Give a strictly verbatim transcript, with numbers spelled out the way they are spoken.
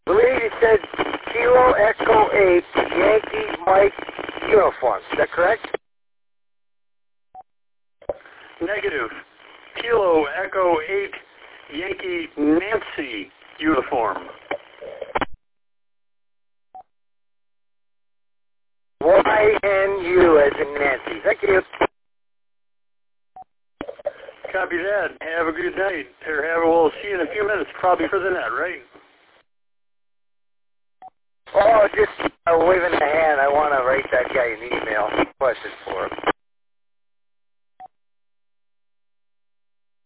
believe you said Kilo Echo eight Yankee Mike uniform. Is that correct? Negative. Kilo Echo eight Yankee Nancy uniform. Y N U as in Nancy. Thank you. Copy that. Have a good night. Or have a, we'll see you in a few minutes, probably for the net, right? Oh, just uh, waving the hand. I want to write that guy an email question for him.